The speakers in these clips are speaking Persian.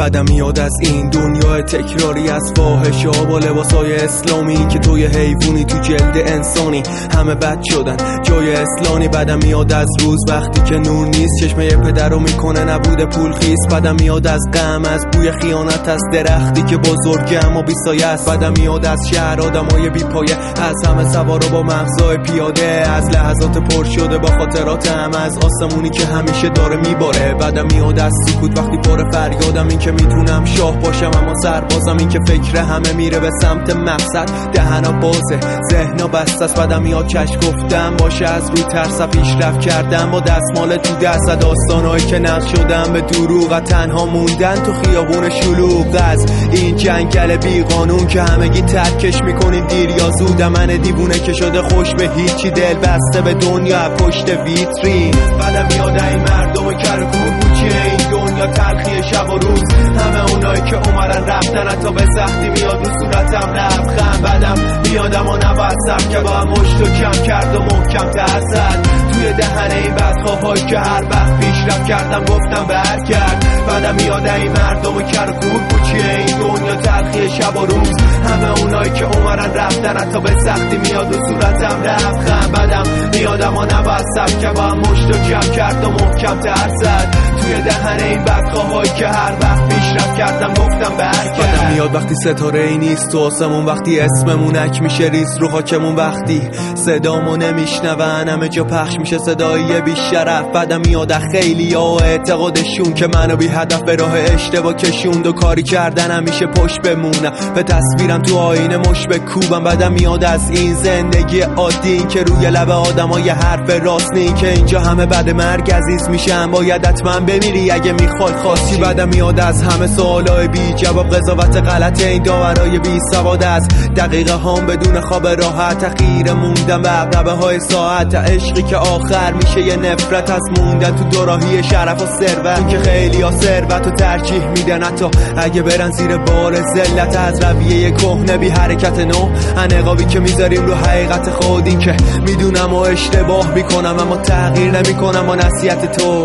بعدم میاد از این دنیا تکراری از فاحشه ها با لباسای اسلامی که توی حیوانی تو جلد انسانی همه بد شدن جای اسلانی. بعدم میاد از روز وقتی که نور نیست چشمه پدر رو میکنه نبود پول خیس. بعدم میاد از غم از بوی خیانت از درختی که بزرگه اما بی سایه است. بعدم میاد از شهر آدمای بی پایه از همه سوارا با مغزای پیاده از لحظات پر شده با خاطرات هم از آسمونی که همیشه داره میباره. بعدم میاد از سکوت وقتی پر فریادم این که میتونم شاه باشم اما سربازم این که فکر همه میره به سمت مقصد دهنا بازه ذهنا بسته است. بعدم میاد چشم گفتم باشه از روی ترس پیشرفت کردم با دستمال تو دست داستانایی که نقش شدم به دروغ تنها موندن تو خیابون شلوغ از این جنگل بی قانون که همگی ترکش میکنین دیر یا زود. من دیوونه که شده خوش به هیچی دل بسته به دنیا پشت ویترین. بعدم میاد این مردم کرکور بوچه این دنیا تلخی شب و روز همه اونایی که اومدن رفتن حتی به سختی میاد رو صورتم لبخند. بعدم میادم و نباید سب که با هم مشتو کم کرد و محکم ترزد توی دهنه این بدخواهایی که هر وقت پیشرفت کردم گفتم برگرد. بعدم میاد این مردم کرکور بوچه این دنیا تلخی شب و روز همه اونایی که اومدن رفتن حتی به سختی میاد رو صورتم لبخند. بعدم میادم و نباید سب که با هم مشتو کم کرد و محکم ترزد توی دهنه این بدخواهایی که هر وقت پیشرفت کردم گفتم برگرد. بعدم میاد وقتی ستاره ای نیست تو آسمون وقتی اسممون اک میشه ریز رو حاکمون وقتی صدامو نمیشنون همه جا پخش میشه صدای بیشرف. بعدم میاد خیلی ها اعتقادشون که منو بی هدف به راه اشتباه کشوند و کاری کردن همیشه پشت بمونم به تصویرم تو آینه مش بکوبم. بعدم میاد از این زندگی عادی که روی لب آدمای حرف راست نی که اینجا همه بعد مرگ عزیز میشن باید حتما بمیری اگه میخوای خواستی. بعدم میاد از همه سوالای بی جواب قضاوت غلط این داورای بی سواد از دقیقه هم بدون خواب راحت تغییر موندن به عقربه های ساعت عشقی که آخر میشه یه نفرت از موندن تو دوراهی شرف و ثروت که خیلی ها ثروت رو ترجیح میدن حتی اگه برن زیر بار ذلت از رویه کهنه بی حرکت نو انقابی که میذاریم رو حقیقت خود این که میدونم و اشتباه میکنم اما تغییر نمیکنم با نصیحت تو.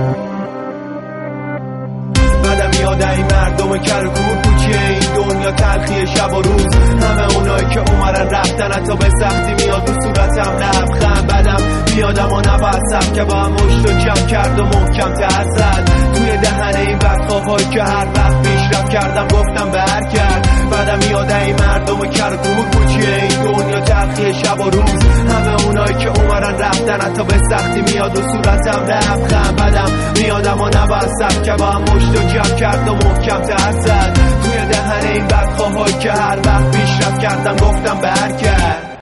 بعدم میاد این مردم کرکور کوچه این دنیا تلخی شب و روز همه اونایی که اومدن رفتن حتی به سختی میاد رو صورتم لبخند. بعدم میادم و نباید سب که با هم مشتو کم کرد و محکم ترزد توی دهنه این بدخواهایی که هر وقت پیشرفت کردم گفتم برگرد. بعدم میاد این مردم کرکور کوچه این دنیا تلخی شب و روز همه اونایی که اومدن رفتن حتی به سختی میاد رو صورتم لبخند. بعدم میادم و نباید سب که با هم مشتو کم کرد و محکم ترزد توی دهنه این بدخواهایی که هر وقت پیشرفت کردم گفتم برگرد.